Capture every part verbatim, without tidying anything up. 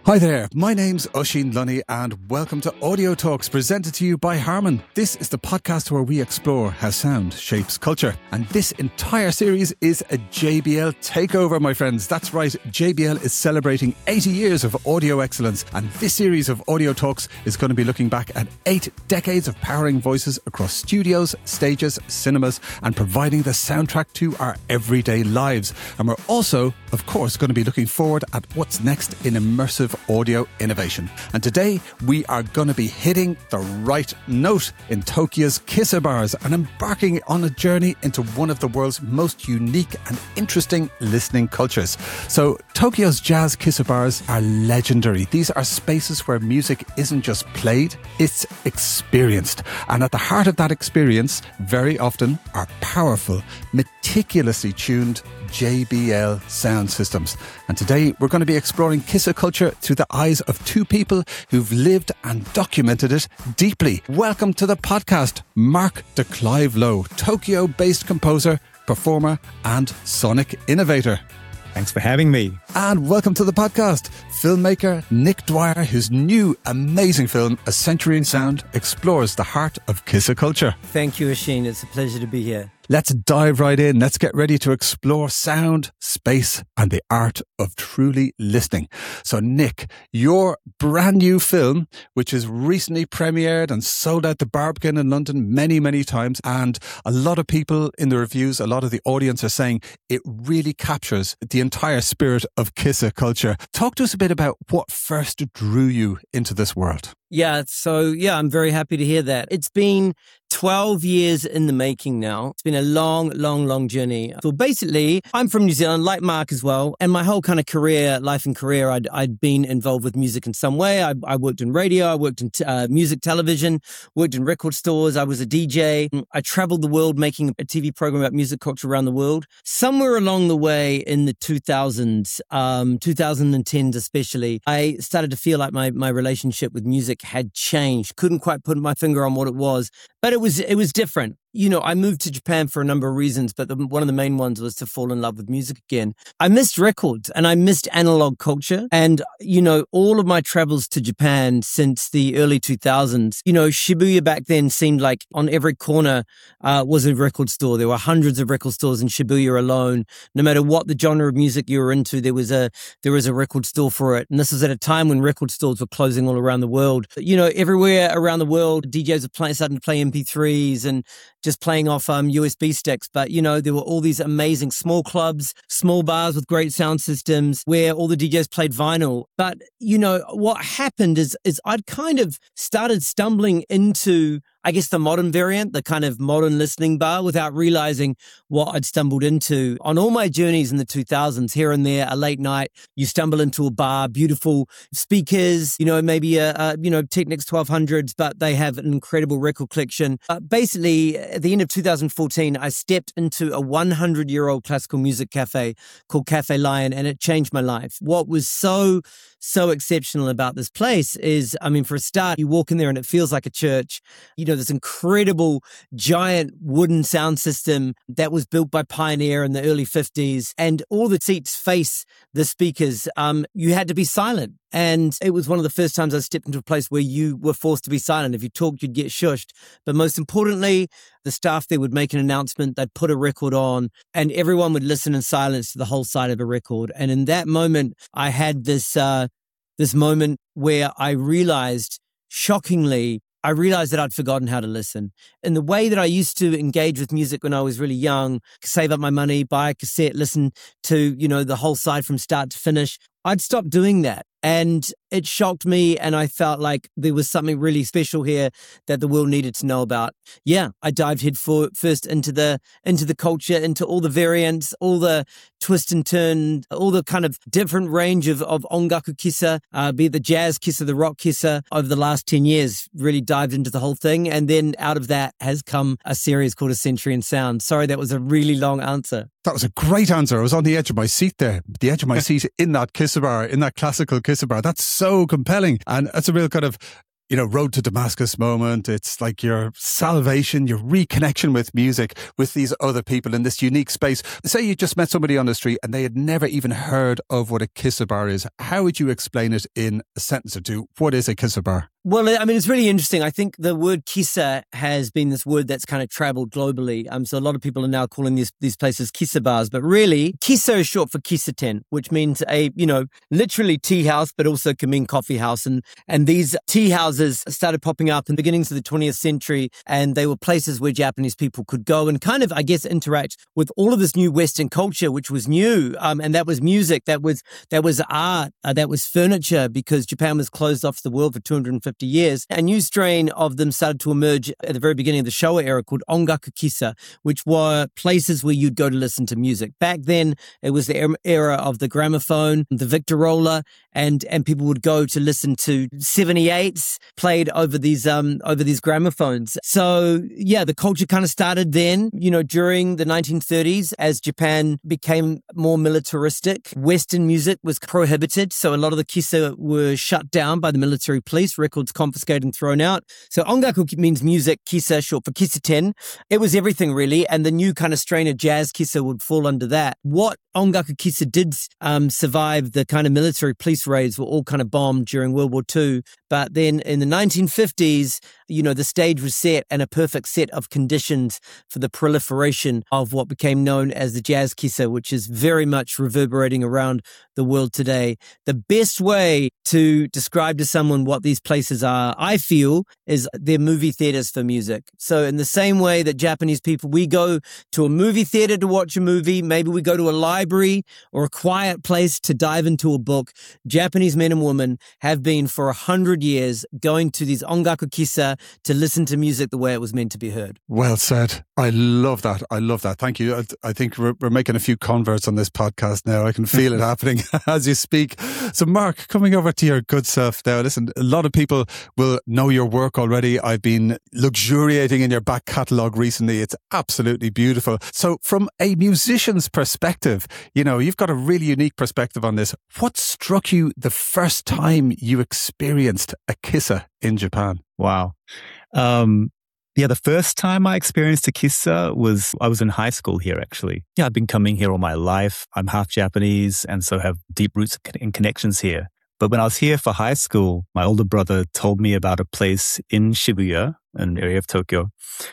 Hi there, my name's Oisín Lunny and welcome to Audio Talks presented to you by Harman. This is the podcast where we explore how sound shapes culture. And this entire series is a J B L takeover, my friends. That's right, J B L is celebrating eighty years of audio excellence. And this series of Audio Talks is going to be looking back at eight decades of powering voices across studios, stages, cinemas, and providing the soundtrack to our everyday lives. And we're also, of course, going to be looking forward at what's next in immersive audio innovation. And today we are going to be hitting the right note in Tokyo's Kissa bars and embarking on a journey into one of the world's most unique and interesting listening cultures. So Tokyo's jazz Kissa bars are legendary. These are spaces where music isn't just played, it's experienced. And at the heart of that experience, very often, are powerful, meticulously tuned J B L sound systems. And today we're going to be exploring Kissa culture through the eyes of two people who've lived and documented it deeply. Welcome to the podcast, Mark de Clive Lowe, Tokyo-based composer, performer and sonic innovator. Thanks for having me. And welcome to the podcast, filmmaker Nick Dwyer, whose new amazing film, A Century in Sound, explores the heart of Kissa culture. Thank you, Oisín. It's a pleasure to be here. Let's dive right in. Let's get ready to explore sound, space, and the art of truly listening. So, Nick, your brand new film, which is recently premiered and sold out the Barbican in London many, many times, and a lot of people in the reviews, a lot of the audience are saying it really captures the entire spirit of Kissa culture. Talk to us a bit about what first drew you into this world. Yeah, so yeah, I'm very happy to hear that. It's been twelve years in the making now. It's been a long, long, long journey. So basically, I'm from New Zealand, like Mark as well. And my whole kind of career, life and career, I'd, I'd been involved with music in some way. I, I worked in radio, I worked in t- uh, music television, worked in record stores. I was a D J. I traveled the world making a T V program about music culture around the world. Somewhere along the way in the two thousands, um, twenty tens especially, I started to feel like my, my relationship with music had changed. Couldn't quite put my finger on what it was, but it was it was different. You know, I moved to Japan for a number of reasons, but the, one of the main ones was to fall in love with music again. I missed records and I missed analog culture. And, you know, all of my travels to Japan since the early two thousands, you know, Shibuya back then seemed like on every corner uh, was a record store. There were hundreds of record stores in Shibuya alone. No matter what the genre of music you were into, there was a there was a record store for it. And this was at a time when record stores were closing all around the world. You know, everywhere around the world, D Js were playing, starting to play M P threes and just playing off um, U S B sticks. But, you know, there were all these amazing small clubs, small bars with great sound systems where all the D Js played vinyl. But, you know, what happened is, is I'd kind of started stumbling into, I guess, the modern variant, the kind of modern listening bar without realizing what I'd stumbled into. On all my journeys in the two thousands, here and there, a late night, you stumble into a bar, beautiful speakers, you know, maybe a, a you know, Technics twelve hundreds, but they have an incredible record collection. Uh, basically, at the end of two thousand fourteen, I stepped into a hundred-year-old classical music cafe called Cafe Lion, and it changed my life. What was so, so exceptional about this place is, I mean, for a start, you walk in there and it feels like a church. You know, this incredible giant wooden sound system that was built by Pioneer in the early fifties, and all the seats face the speakers. Um, you had to be silent. And it was one of the first times I stepped into a place where you were forced to be silent. If you talked, you'd get shushed. But most importantly, the staff there would make an announcement, they'd put a record on, and everyone would listen in silence to the whole side of a record. And in that moment, I had this uh, this moment where I realized, shockingly, I realized that I'd forgotten how to listen. In the way that I used to engage with music when I was really young, save up my money, buy a cassette, listen to, you know, the whole side from start to finish, I'd stopped doing that. And it shocked me, and I felt like there was something really special here that the world needed to know about. Yeah, I dived head for, first into the into the culture, into all the variants, all the twist and turn, all the kind of different range of, of ongaku kissa, uh, be it the jazz kissa, the rock kissa. Over the last ten years, really dived into the whole thing. And then out of that has come a series called A Century in Sound. Sorry, that was a really long answer. That was a great answer. I was on the edge of my seat there, the edge of my seat in that Kissa bar, in that classical Kissa bar. That's so compelling. And that's a real kind of you know, road to Damascus moment. It's like your salvation, your reconnection with music, with these other people in this unique space. Say you just met somebody on the street and they had never even heard of what a kissa bar is. How would you explain it in a sentence or two? What is a kissa bar? Well, I mean, it's really interesting. I think the word kissa has been this word that's kind of traveled globally. Um, so a lot of people are now calling these these places kissa bars, but really, kissa is short for kissaten, which means a, you know, literally tea house, but also can mean coffee house. And and these tea houses started popping up in the beginnings of the twentieth century, and they were places where Japanese people could go and kind of, I guess, interact with all of this new Western culture, which was new. Um, and that was music, that was that was art, uh, that was furniture, because Japan was closed off to the world for two hundred fifty years. A new strain of them started to emerge at the very beginning of the Showa era called ongaku kissa, which were places where you'd go to listen to music. Back then, it was the era of the gramophone, the Victrola, and and people would go to listen to seventy-eights played over these um over these gramophones. So yeah, the culture kind of started then, you know, during the nineteen thirties as Japan became more militaristic. Western music was prohibited, so a lot of the kissa were shut down by the military police, records confiscated and thrown out. So ongaku means music, kissa short for kissaten. It was everything really, and the new kind of strain of jazz kissa would fall under that. What ongaku kissa did um, survive the kind of military police raids were all kind of bombed during World War Two. But then in the nineteen fifties, you know, the stage was set and a perfect set of conditions for the proliferation of what became known as the jazz kissa, which is very much reverberating around the world today. The best way to describe to someone what these places are, I feel, is they're movie theaters for music. So in the same way that Japanese people, we go to a movie theater to watch a movie, maybe we go to a library or a quiet place to dive into a book, Japanese men and women have been for a hundred years going to these ongaku kissa to listen to music the way it was meant to be heard. Well said. I love that. I love that. Thank you. I, I think we're, we're making a few converts on this podcast now. I can feel it happening as you speak. So Mark, coming over to your good self now. Listen, a lot of people will know your work already. I've been luxuriating in your back catalogue recently. It's absolutely beautiful. So from a musician's perspective, you know, you've got a really unique perspective on this. What struck you the first time you experienced a kissa in Japan? Wow. Um, yeah, the first time I experienced a kissa was, I was in high school here, actually. Yeah, I've been coming here all my life. I'm half Japanese and so have deep roots and connections here. But when I was here for high school, my older brother told me about a place in Shibuya, an area of Tokyo.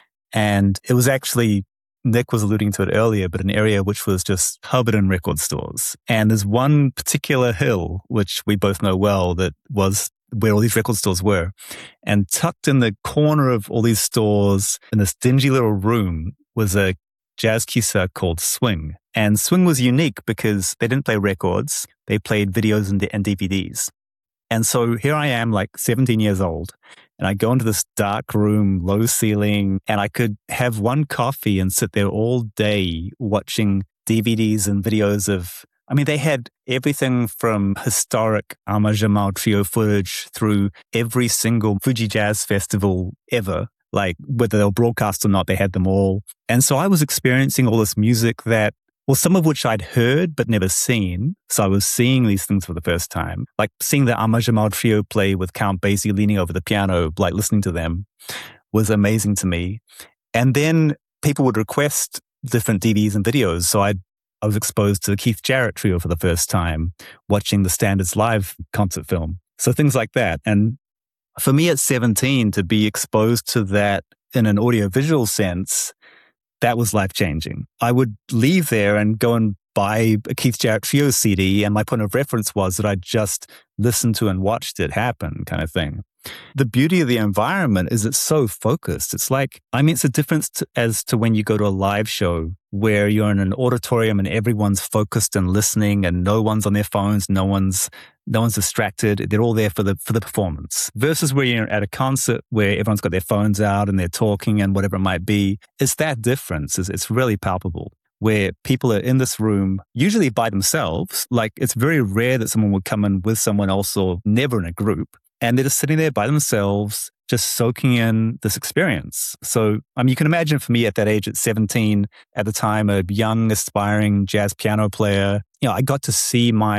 And it was actually, Nick was alluding to it earlier, but an area which was just covered in record stores. And there's one particular hill, which we both know well, that was where all these record stores were. And tucked in the corner of all these stores, in this dingy little room, was a jazz kissa called Swing. And Swing was unique because they didn't play records. They played videos and, and D V Ds. And so here I am, like seventeen years old, and I go into this dark room, low ceiling, and I could have one coffee and sit there all day watching D V Ds and videos of, I mean, they had everything from historic Ama Jamal Trio footage through every single Fuji Jazz Festival ever. Like, whether they were broadcast or not, they had them all. And so I was experiencing all this music that, well, some of which I'd heard but never seen. So I was seeing these things for the first time. Like seeing the Ama Jamal Trio play with Count Basie leaning over the piano, like listening to them, was amazing to me. And then people would request different D V Ds and videos. So I'd I was exposed to the Keith Jarrett Trio for the first time, watching the Standards Live concert film. So things like that. And for me at seventeen, to be exposed to that in an audiovisual sense, that was life-changing. I would leave there and go and buy a Keith Jarrett Trio C D, and my point of reference was that I just listened to and watched it happen, kind of thing. The beauty of the environment is it's so focused. It's like, I mean, it's a difference to, as to when you go to a live show where you're in an auditorium and everyone's focused and listening and no one's on their phones, no one's no one's distracted. They're all there for the for the performance. Versus where you're at a concert where everyone's got their phones out and they're talking and whatever it might be. It's that difference. It's, it's really palpable. Where people are in this room, usually by themselves. Like, it's very rare that someone would come in with someone else or never in a group. And they're just sitting there by themselves, just soaking in this experience. So, I mean, you can imagine for me at that age, at seventeen, at the time, a young, aspiring jazz piano player, you know, I got to see my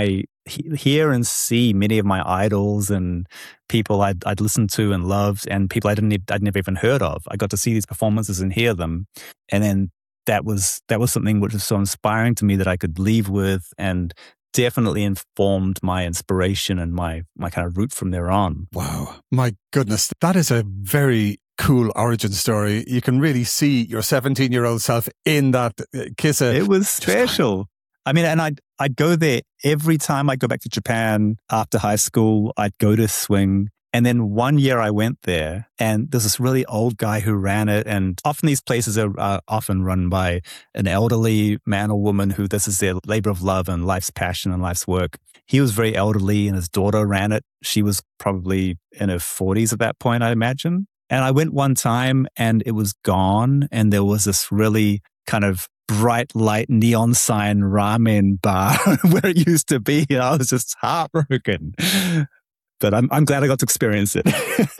he- hear and see many of my idols and people I'd, I'd listened to and loved, and people I didn't, e- I'd never even heard of. I got to see these performances and hear them, and then that was that was something which was so inspiring to me that I could leave with, and definitely informed my inspiration and my my kind of route from there on. Wow, my goodness, that is a very cool origin story. You can really see your seventeen-year-old self in that uh, Kissa. It was special. I mean, and I'd, I'd go there every time I go back to Japan after high school. I'd go to swing. And then one year I went there, and there's this really old guy who ran it. And often these places are uh, often run by an elderly man or woman who this is their labor of love and life's passion and life's work. He was very elderly, and his daughter ran it. She was probably in her forties at that point, I imagine. And I went one time and it was gone. And there was this really kind of bright light neon sign ramen bar where it used to be. And I was just heartbroken. But I'm I'm glad I got to experience it.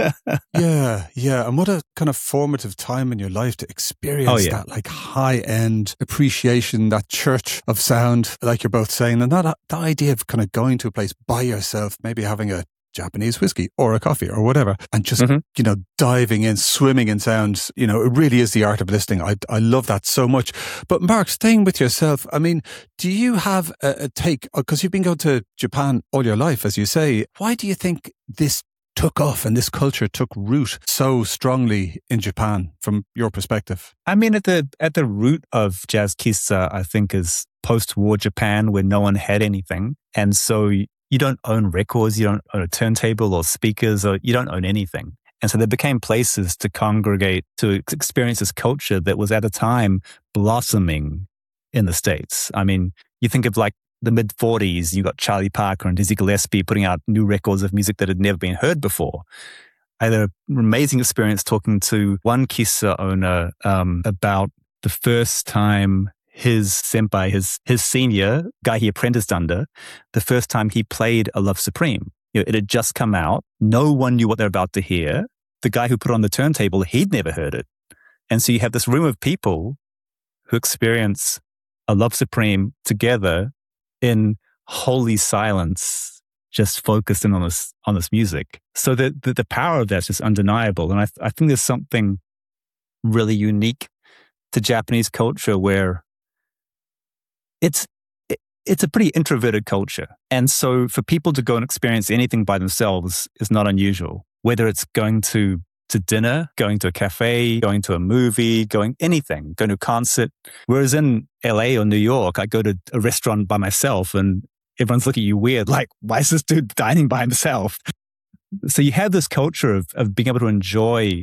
yeah, yeah. And what a kind of formative time in your life to experience oh, yeah. that like high-end appreciation, that church of sound, like you're both saying. And that, that idea of kind of going to a place by yourself, maybe having a Japanese whiskey or a coffee or whatever, and just, mm-hmm. you know, diving in, swimming in sounds. You know, it really is the art of listening. I, I love that so much. But Mark, staying with yourself, I mean, do you have a, a take, because you've been going to Japan all your life, as you say, why do you think this took off and this culture took root so strongly in Japan from your perspective? I mean, at the at the root of jazz kissa, I think, is post-war Japan, where no one had anything. And so you don't own records, you don't own a turntable or speakers, or you don't own anything. And so there became places to congregate, to experience this culture that was at a time blossoming in the States. I mean, you think of like the mid forties, you got Charlie Parker and Dizzy Gillespie putting out new records of music that had never been heard before. I had an amazing experience talking to one kissa owner um, about the first time his senpai, his his senior, guy he apprenticed under, the first time he played A Love Supreme. You know, it had just come out. No one knew what they're about to hear. The guy who put it on the turntable, he'd never heard it. And so you have this room of people who experience A Love Supreme together in holy silence, just focused in on this on this music. So the the, the power of that's just undeniable. And I I think there's something really unique to Japanese culture where it's it's a pretty introverted culture. And so for people to go and experience anything by themselves is not unusual, whether it's going to, to dinner, going to a cafe, going to a movie, going anything, going to a concert. Whereas in L A or New York, I go to a restaurant by myself and everyone's looking at you weird, like, why is this dude dining by himself? So you have this culture of, of being able to enjoy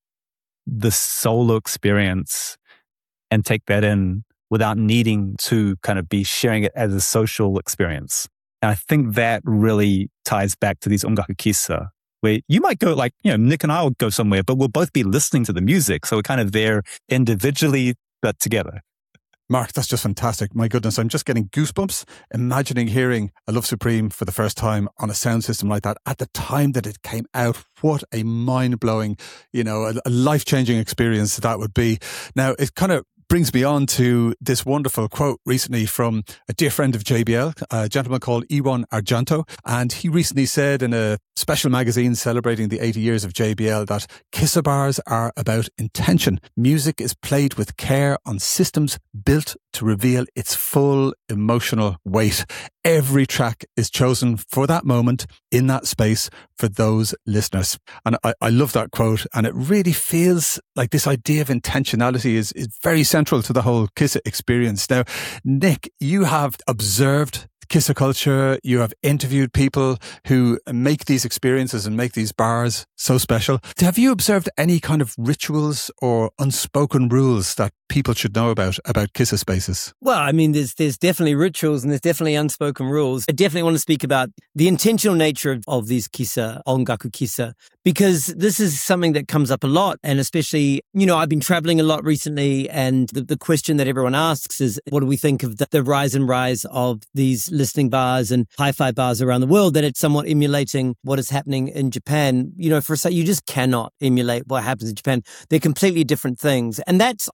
the solo experience and take that in without needing to kind of be sharing it as a social experience. And I think that really ties back to these ongaku kissa, where you might go like, you know, Nick and I will go somewhere, but we'll both be listening to the music. So we're kind of there individually, but together. Mark, that's just fantastic. My goodness, I'm just getting goosebumps imagining hearing A Love Supreme for the first time on a sound system like that at the time that it came out. What a mind-blowing, you know, a, a life-changing experience that would be. Now, it kind of brings me on to this wonderful quote recently from a dear friend of J B L, a gentleman called Iwan Arjanto. And he recently said in a special magazine celebrating the eighty years of J B L that kissa bars are about intention. Music is played with care on systems built to reveal its full emotional weight. Every track is chosen for that moment in that space for those listeners. And I, I love that quote. And it really feels like this idea of intentionality is, is very central to the whole kissa experience. Now, Nick, you have observed kissa culture. You have interviewed people who make these experiences and make these bars so special. Have you observed any kind of rituals or unspoken rules that people should know about, about kissa spaces? Well, I mean, there's there's definitely rituals and there's definitely unspoken rules. I definitely want to speak about the intentional nature of, of these kissa, ongaku kissa, because this is something that comes up a lot. And especially, you know, I've been traveling a lot recently, and the, the question that everyone asks is, what do we think of the, the rise and rise of these listening bars and hi-fi bars around the world, that it's somewhat emulating what is happening in Japan? You know, for a say, you just cannot emulate what happens in Japan. They're completely different things, and that's okay.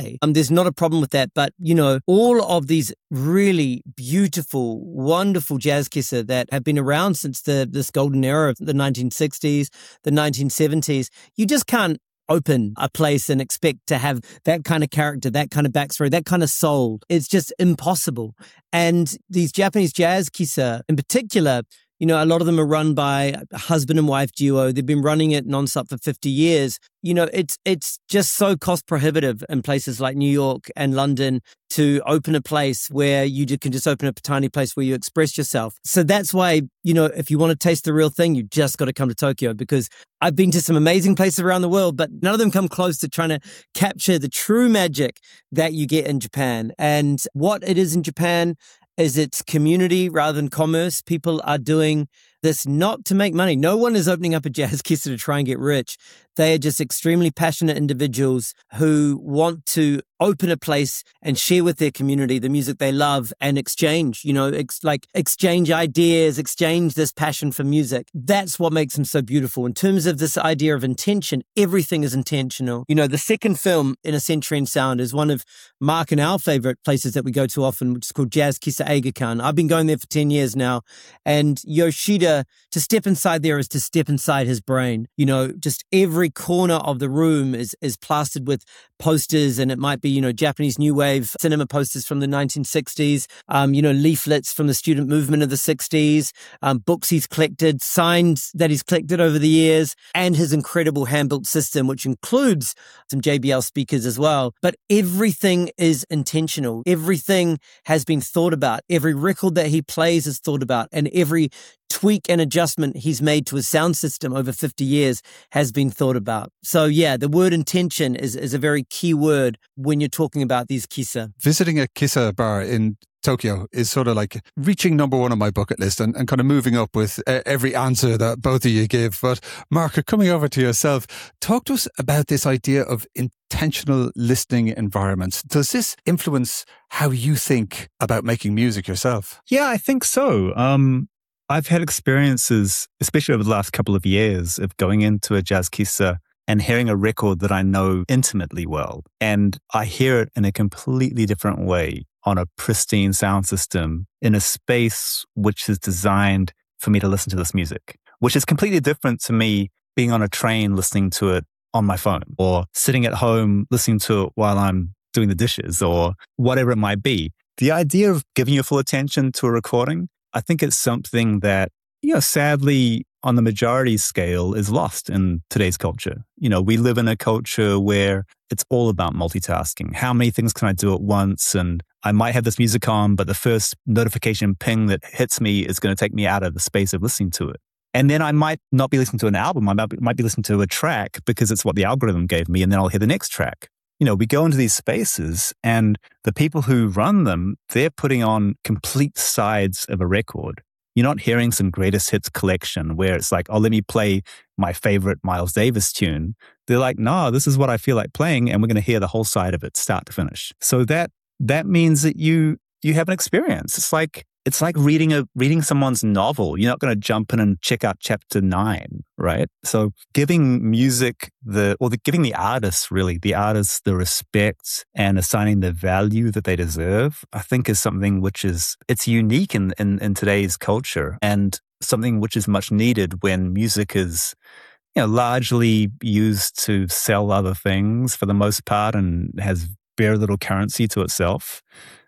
play. Um, there's not a problem with that. But, you know, all of these really beautiful, wonderful jazz kissa that have been around since the this golden era of the nineteen sixties, the nineteen seventies, you just can't open a place and expect to have that kind of character, that kind of backstory, that kind of soul. It's just impossible. And these Japanese jazz kissa in particular, you know, a lot of them are run by a husband and wife duo. They've been running it nonstop for fifty years. You know, it's it's just so cost prohibitive in places like New York and London to open a place where you can just open up a tiny place where you express yourself. So that's why, you know, if you want to taste the real thing, you just got to come to Tokyo, because I've been to some amazing places around the world, but none of them come close to trying to capture the true magic that you get in Japan. And what it is in Japan is it's community rather than commerce. People are doing this not to make money. No one is opening up a jazz kissa to try and get rich. They are just extremely passionate individuals who want to open a place and share with their community the music they love and exchange, you know, ex- like exchange ideas, exchange this passion for music. That's what makes them so beautiful. In terms of this idea of intention, everything is intentional. You know, the second film in A Century in Sound is one of Mark and our favorite places that we go to often, which is called Jazz Kissa Eigakan. I've been going there for ten years now. And Yoshida, to step inside there is to step inside his brain. You know, just every corner of the room is is plastered with posters, and it might be, you know, Japanese new wave cinema posters from the nineteen sixties, um, you know, leaflets from the student movement of the sixties, um, books he's collected, signs that he's collected over the years, and his incredible hand-built system, which includes some J B L speakers as well. But everything is intentional. Everything has been thought about. Every record that he plays is thought about, and every tweak and adjustment he's made to his sound system over fifty years has been thought about. So yeah, the word intention is, is a very key word when you're talking about these kissa. Visiting a kissa bar in Tokyo is sort of like reaching number one on my bucket list, and, and kind of moving up with uh, every answer that both of you give. But Mark, coming over to yourself, talk to us about this idea of intentional listening environments. Does this influence how you think about making music yourself? Yeah, I think so. Um, I've had experiences, especially over the last couple of years, of going into a jazz kissa and hearing a record that I know intimately well. And I hear it in a completely different way on a pristine sound system in a space which is designed for me to listen to this music, which is completely different to me being on a train listening to it on my phone, or sitting at home listening to it while I'm doing the dishes, or whatever it might be. The idea of giving your full attention to a recording, I think it's something that, you know, sadly, on the majority scale is lost in today's culture. You know, we live in a culture where it's all about multitasking. How many things can I do at once? And I might have this music on, but the first notification ping that hits me is going to take me out of the space of listening to it. And then I might not be listening to an album. I might be, might be listening to a track because it's what the algorithm gave me. And then I'll hear the next track. You know, we go into these spaces, and the people who run them, they're putting on complete sides of a record. You're not hearing some greatest hits collection where it's like, oh, let me play my favorite Miles Davis tune. They're like, no, this is what I feel like playing, and we're going to hear the whole side of it, start to finish. So that that means that you you have an experience. It's like it's like reading a reading someone's novel. You're not going to jump in and check out chapter nine, right? So giving music the or the, giving the artists really the artists the respect and assigning the value that they deserve, I think is something which is it's unique in in, in today's culture, and something which is much needed when music is, you know, largely used to sell other things for the most part and has very little currency to itself.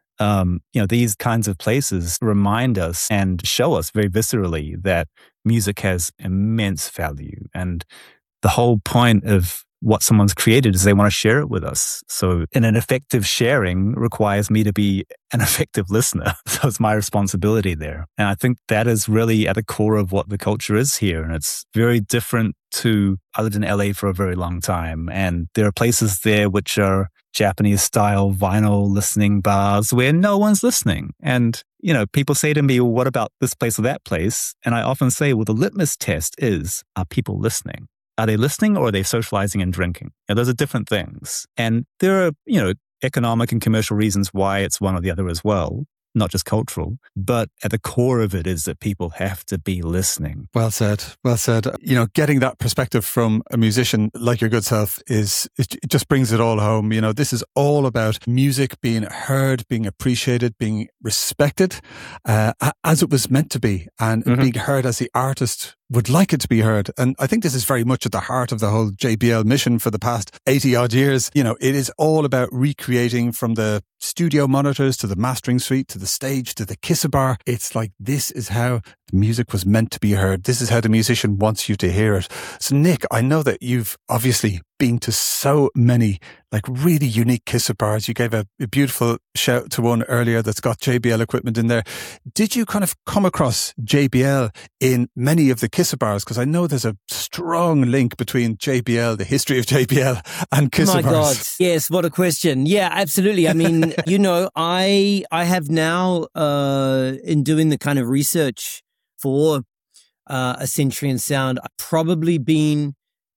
Um, you know, these kinds of places remind us and show us very viscerally that music has immense value. And the whole point of what someone's created is they want to share it with us. So, and an effective sharing requires me to be an effective listener. So it's my responsibility there. And I think that is really at the core of what the culture is here. And it's very different to, I lived in L A for a very long time. And there are places there which are Japanese style vinyl listening bars where no one's listening. And, you know, people say to me, well, what about this place or that place? And I often say, well, the litmus test is, are people listening? Are they listening, or are they socializing and drinking? Now, those are different things. And there are, you know, economic and commercial reasons why it's one or the other as well. not just cultural, but at the core of it is that people have to be listening. Well said. Well said. You know, getting that perspective from a musician like your good self is, it just brings it all home. You know, this is all about music being heard, being appreciated, being respected, uh, as it was meant to be, and mm-hmm. being heard as the artist would like it to be heard. And I think this is very much at the heart of the whole J B L mission for the past eighty odd years. You know, it is all about recreating from the studio monitors to the mastering suite to the stage to the Kissa bar. It's like, this is how the music was meant to be heard. This is how the musician wants you to hear it. So Nick, I know that you've obviously been to so many like really unique Kissa bars. You gave a, a beautiful shout to one earlier that's got J B L equipment in there. Did you kind of come across J B L in many of the Kissa bars? Because I know there's a strong link between J B L, the history of J B L, and Kissa My bars. God, yes, what a question. Yeah, absolutely. I mean, you know, I I have now, uh, in doing the kind of research for uh, A Century in Sound, I've probably been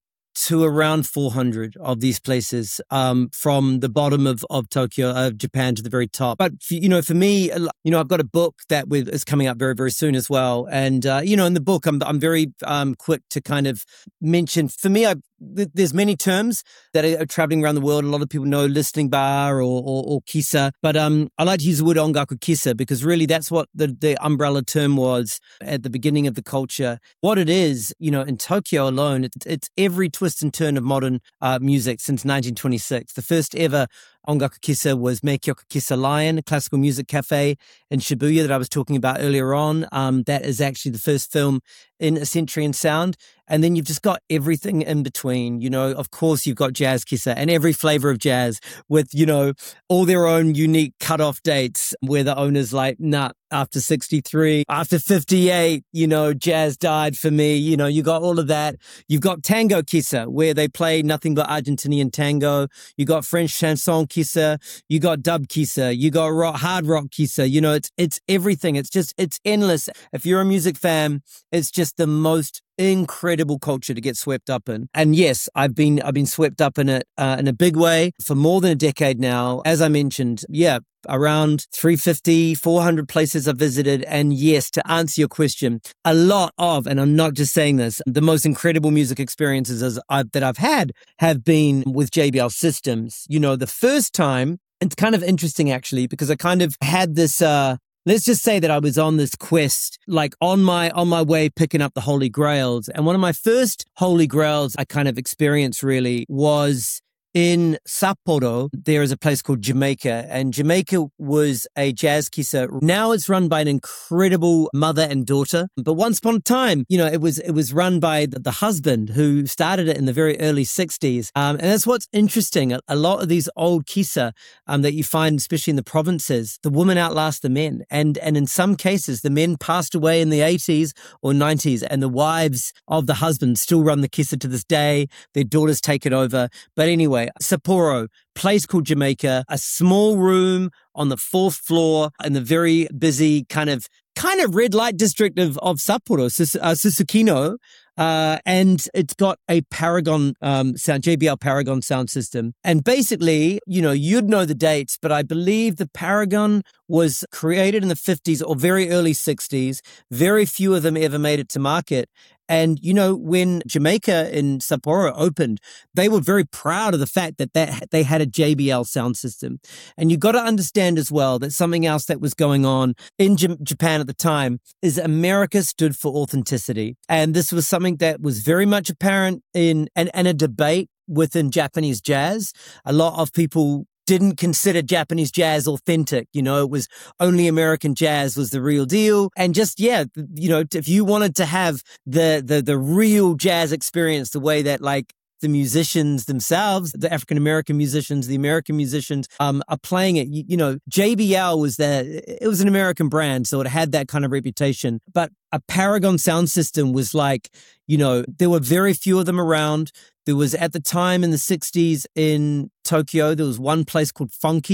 to around four hundred of these places, um, from the bottom of, of Tokyo, of Japan, to the very top. But, for, you know, for me, you know, I've got a book that with, is coming up very, very soon as well. And, uh, you know, in the book, I'm, I'm very um, quick to kind of mention, for me, I there's many terms that are traveling around the world. A lot of people know listening bar or, or, or kissa, but um, I like to use the word ongaku kissa because really that's what the, the umbrella term was at the beginning of the culture. What it is, you know, in Tokyo alone, it's, it's every twist and turn of modern uh, music since nineteen twenty-six. The first ever ongaku kissa was Meikyoku Kissa Lion, a classical music cafe in Shibuya that I was talking about earlier on. Um, that is actually the first film in A Century in Sound. And then you've just got everything in between. You know, of course, you've got Jazz Kissa and every flavor of jazz with, you know, all their own unique cutoff dates where the owner's like, nah, after sixty-three, after fifty-eight, you know, jazz died for me. You know, you got all of that. You've got Tango Kissa, where they play nothing but Argentinian tango. You got French chanson Kissa. You got dub Kissa. You got rock, hard rock Kissa. You know, it's it's everything. It's just, it's endless. If you're a music fan, it's just the most incredible culture to get swept up in. And yes, I've been I've been swept up in it uh, in a big way for more than a decade now. As I mentioned, yeah, around three fifty, four hundred places I've visited. And yes, to answer your question, a lot of, and I'm not just saying this, the most incredible music experiences as I've, that I've had have been with J B L systems. You know, the first time, it's kind of interesting actually, because I kind of had this, uh, let's just say that I was on this quest, like on my on my way picking up the Holy Grails. And one of my first Holy Grails I kind of experienced really was in Sapporo. There is a place called Jamaica, and Jamaica was a jazz kissa. Now it's run by an incredible mother and daughter, but once upon a time, you know, it was it was run by the, the husband who started it in the very early sixties. Um, and that's what's interesting. A, a lot of these old kissa um, that you find, especially in the provinces, the women outlast the men, and and in some cases, the men passed away in the eighties or nineties, and the wives of the husband still run the kissa to this day. Their daughters take it over, but anyway. Sapporo, place called Jamaica, a small room on the fourth floor in the very busy kind of kind of red light district of, of Sapporo, Sus- uh, Susukino. Uh, and it's got a Paragon um, sound, J B L Paragon sound system. And basically, you know, you'd know the dates, but I believe the Paragon was created in the fifties or very early sixties. Very few of them ever made it to market. And, you know, when Jamaica in Sapporo opened, they were very proud of the fact that that they had a J B L sound system. And you've got to understand as well that something else that was going on in J- Japan at the time is America stood for authenticity. And this was something that was very much apparent in and, and a debate within Japanese jazz. A lot of people didn't consider Japanese jazz authentic. You know, it was only American jazz was the real deal. And just, yeah, you know, if you wanted to have the, the, the real jazz experience, the way that like the musicians themselves, the African-American musicians, the American musicians, um, are playing it. You, you know, J B L was the, it was an American brand, so it had that kind of reputation. But a Paragon sound system was like, you know, there were very few of them around. There was, at the time in the sixties in Tokyo, there was one place called Funky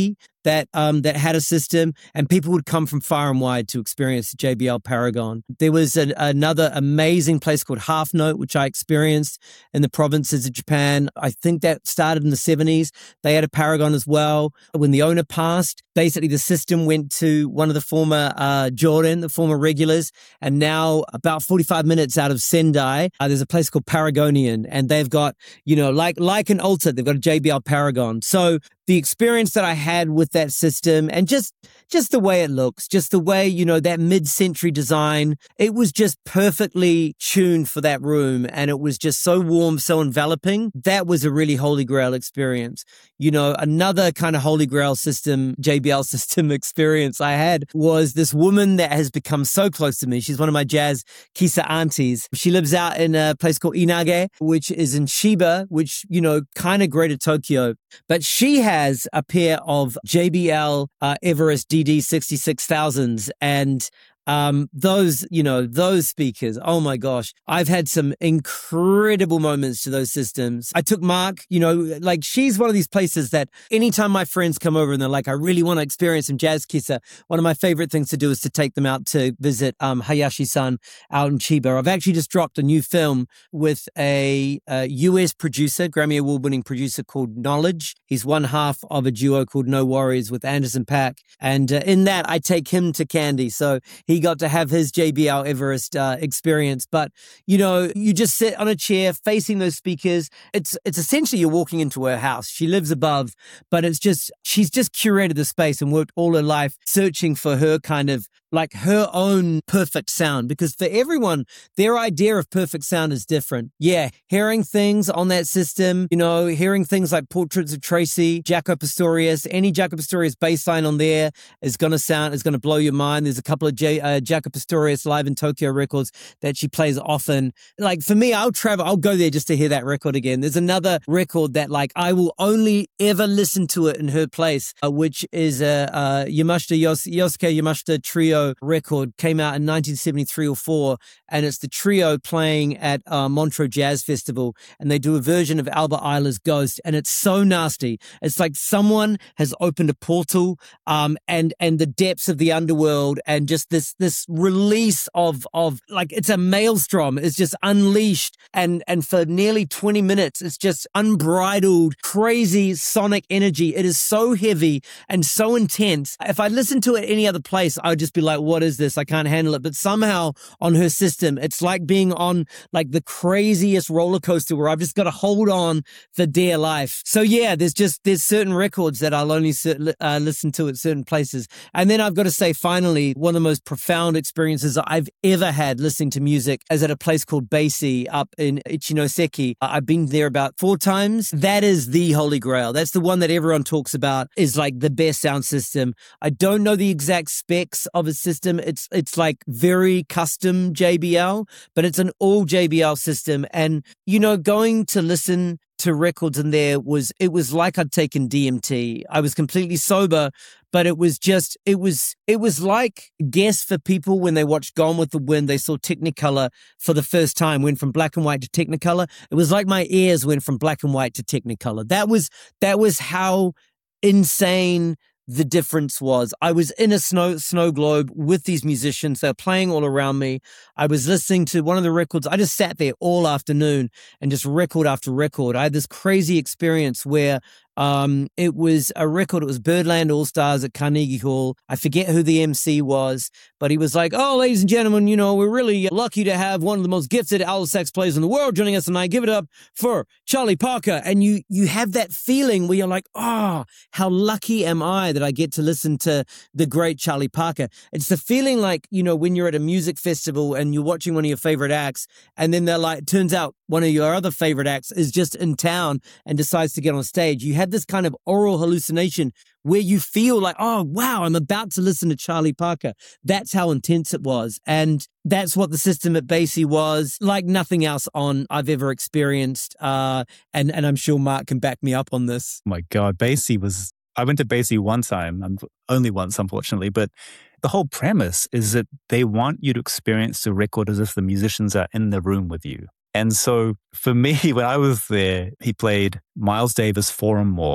that um, that had a system, and people would come from far and wide to experience the J B L Paragon. There was an, another amazing place called Half Note, which I experienced in the provinces of Japan. I think that started in the seventies. They had a Paragon as well. When the owner passed, basically the system went to one of the former uh, Jordan, the former regulars, and now about forty-five minutes out of Sendai, uh, there's a place called Paragonian, and they've got, you know, like like an Alta, they've got a J B L Paragon. So the experience that I had with that system, and just just the way it looks, just the way, you know, that mid-century design, it was just perfectly tuned for that room, and it was just so warm, so enveloping. That was a really Holy Grail experience. You know, another kind of Holy Grail system, J B L system experience I had was this woman that has become so close to me. She's one of my jazz Kisa aunties. She lives out in a place called Inage, which is in Shiba, which, you know, kind of greater Tokyo. But she has a pair of J B L uh, Everest D D sixty-six thousands, and Um, those, you know, those speakers, oh my gosh, I've had some incredible moments to those systems. I took Mark, you know, like she's one of these places that anytime my friends come over and they're like, I really want to experience some jazz kissa, one of my favorite things to do is to take them out to visit um, Hayashi-san out in Chiba. I've actually just dropped a new film with a, a U S producer, Grammy Award winning producer called Knowledge. He's one half of a duo called No Worries with Anderson .Paak. And uh, in that, I take him to Candy. So he He got to have his J B L Everest uh, experience. But, you know, you just sit on a chair facing those speakers. It's it's essentially you're walking into her house. She lives above, but it's just, she's just curated the space and worked all her life searching for her kind of like her own perfect sound, because for everyone, their idea of perfect sound is different. Yeah, hearing things on that system, you know, hearing things like Portraits of Tracy, Jaco Pastorius, any Jaco Pastorius bass line on there is going to sound, is going to blow your mind. There's a couple of J, uh, Jaco Pastorius Live in Tokyo records that she plays often. Like for me, I'll travel, I'll go there just to hear that record again. There's another record that like I will only ever listen to it in her place, uh, which is a uh, uh, Yamashita Yos- Yosuke Yamashita Trio record, came out in nineteen seventy-three or four, and it's the trio playing at uh, Montreux Jazz Festival, and they do a version of Albert Ayler's Ghost, and it's so nasty. It's like someone has opened a portal, um, and and the depths of the underworld, and just this this release of of like it's a maelstrom is just unleashed, and and for nearly twenty minutes, it's just unbridled, crazy sonic energy. It is so heavy and so intense. If I listened to it any other place, I would just be like, what is this? I can't handle it. But somehow on her system, it's like being on like the craziest roller coaster where I've just got to hold on for dear life. So yeah, there's just, there's certain records that I'll only uh, listen to at certain places. And then I've got to say, finally, one of the most profound experiences I've ever had listening to music is at a place called Basie up in Ichinoseki. I've been there about four times. That is the Holy Grail. That's the one that everyone talks about is like the best sound system. I don't know the exact specs of a system. It's it's like very custom J B L, but it's an all J B L system. And, you know, going to listen to records in there was, it was like I'd taken D M T. I was completely sober, but it was just, it was, it was like, guess for people when they watched Gone with the Wind, they saw Technicolor for the first time, went from black and white to Technicolor. It was like my ears went from black and white to Technicolor. That was, that was how insane the difference was. I was in a snow snow globe with these musicians. They were playing all around me. I was listening to one of the records. I just sat there all afternoon and just record after record. I had this crazy experience where Um, it was a record. It was Birdland All-Stars at Carnegie Hall. I forget who the M C was, but he was like, oh, ladies and gentlemen, you know, we're really lucky to have one of the most gifted alto sax players in the world joining us tonight. Give it up for Charlie Parker. And you, you have that feeling where you're like, oh, how lucky am I that I get to listen to the great Charlie Parker. It's the feeling like, you know, when you're at a music festival and you're watching one of your favorite acts, and then they're like, it turns out one of your other favorite acts is just in town and decides to get on stage. You have this kind of oral hallucination where you feel like, oh, wow, I'm about to listen to Charlie Parker. That's how intense it was. And that's what the system at Basie was, like nothing else on I've ever experienced. Uh, and, and I'm sure Mark can back me up on this. Oh my God, Basie was, I went to Basie one time, only once, unfortunately, but the whole premise is that they want you to experience the record as if the musicians are in the room with you. And so for me, when I was there, he played Miles Davis, Four and More,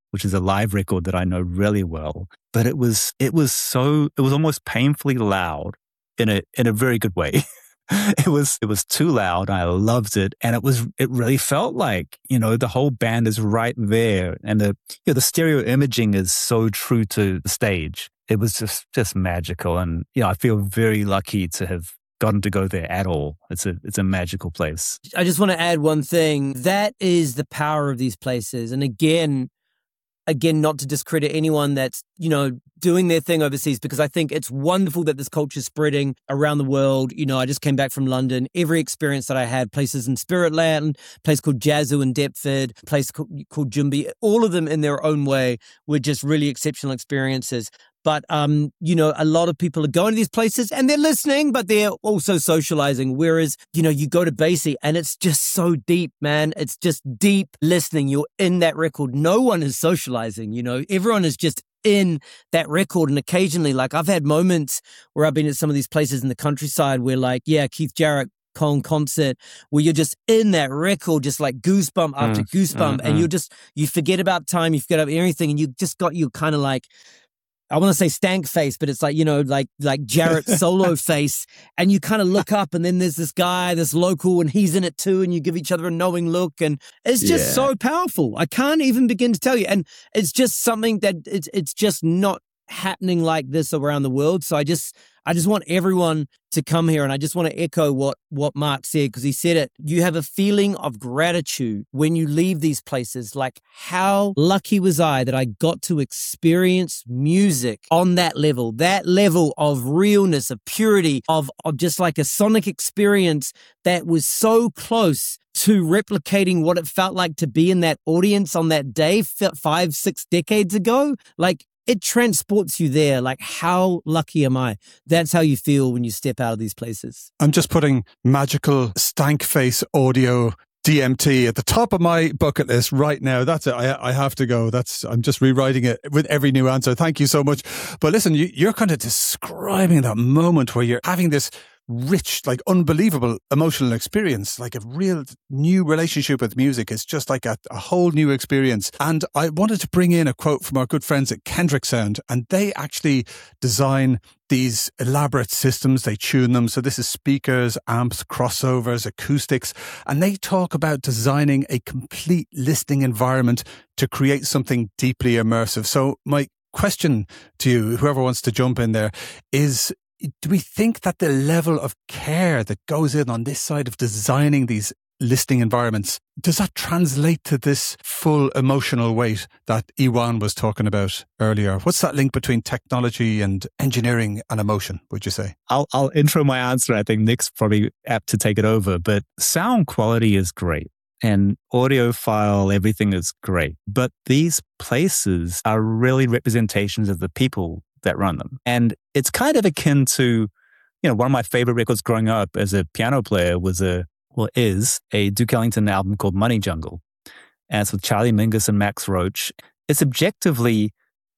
which is a live record that I know really well. But it was it was so it was almost painfully loud in a in a very good way. It was it was too loud. I loved it, and it was it really felt like, you know, the whole band is right there, and the you know, the stereo imaging is so true to the stage. It was just just magical, and you know, I feel very lucky to have gotten to go there at all. It's a it's a magical place. I just want to add one thing. That is the power of these places. And again, again, not to discredit anyone that's, you know, doing their thing overseas, because I think it's wonderful that this culture is spreading around the world. You know, I just came back from London. Every experience that I had, places in Spiritland, a place called Yazoo in Deptford, a place called, called Jumbi, all of them in their own way were just really exceptional experiences. But, um, you know, a lot of people are going to these places and they're listening, but they're also socializing. Whereas, you know, you go to Basie and it's just so deep, man. It's just deep listening. You're in that record. No one is socializing, you know, everyone is just in that record. And occasionally, like I've had moments where I've been at some of these places in the countryside where like, yeah, Keith Jarrett concert where you're just in that record, just like goosebump after mm, goosebump. Mm, and mm. you're just, you forget about time, you forget about everything. And you just got, you kind of like, I want to say stank face, but it's like, you know, like like Jarrett solo face. And you kind of look up and then there's this guy, this local, and he's in it too. And you give each other a knowing look. And it's just yeah. so powerful. I can't even begin to tell you. And it's just something that it's it's just not happening like this around the world. So I just I just want everyone to come here, and I just want to echo what what Mark said, because he said it. You have a feeling of gratitude when you leave these places. Like, how lucky was I that I got to experience music on that level, that level of realness, of purity, of, of just like a sonic experience that was so close to replicating what it felt like to be in that audience on that day five, six decades ago. Like, it transports you there. Like, how lucky am I? That's how you feel when you step out of these places. I'm just putting magical stank face audio D M T at the top of my bucket list right now. That's it. I, I have to go. That's, I'm just rewriting it with every new answer. Thank you so much. But listen, you, you're kind of describing that moment where you're having this rich, like unbelievable emotional experience, like a real new relationship with music. It's just like a, a whole new experience. And I wanted to bring in a quote from our good friends at Kendrick Sound, and they actually design these elaborate systems. They tune them. So this is speakers, amps, crossovers, acoustics, and they talk about designing a complete listening environment to create something deeply immersive. So my question to you, whoever wants to jump in there, is, do we think that the level of care that goes in on this side of designing these listening environments, does that translate to this full emotional weight that Iwan was talking about earlier? What's that link between technology and engineering and emotion, would you say? I'll, I'll intro my answer. I think Nick's probably apt to take it over, but sound quality is great. And audiophile, everything is great. But these places are really representations of the people that run them. And it's kind of akin to, you know, one of my favorite records growing up as a piano player was a, well, is a Duke Ellington album called Money Jungle. And it's with Charlie Mingus and Max Roach. It's objectively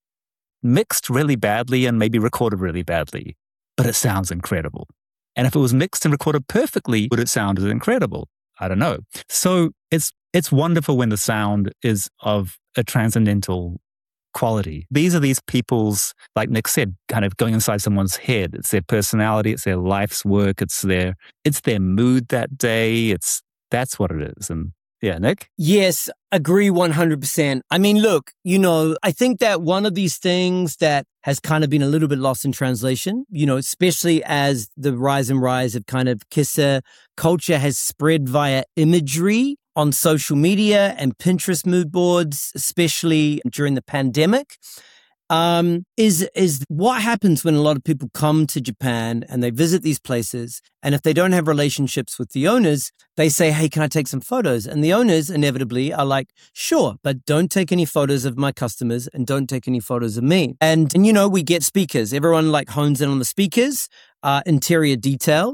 mixed really badly and maybe recorded really badly, but it sounds incredible. And if it was mixed and recorded perfectly, would it sound as incredible? I don't know. So it's it's wonderful when the sound is of a transcendental quality. These are these people's, like Nick said, kind of going inside someone's head. It's their personality, it's their life's work, it's their it's their mood that day. It's that's what it is. And yeah, Nick? Yes, agree one hundred percent. I mean, look, you know, I think that one of these things that has kind of been a little bit lost in translation, you know, especially as the rise and rise of kind of Kissa culture has spread via imagery on social media and Pinterest mood boards, especially during the pandemic, um, is is what happens when a lot of people come to Japan and they visit these places. And if they don't have relationships with the owners, they say, hey, can I take some photos? And the owners inevitably are like, sure, but don't take any photos of my customers and don't take any photos of me. And, and you know, we get speakers. Everyone like hones in on the speakers, uh, interior detail,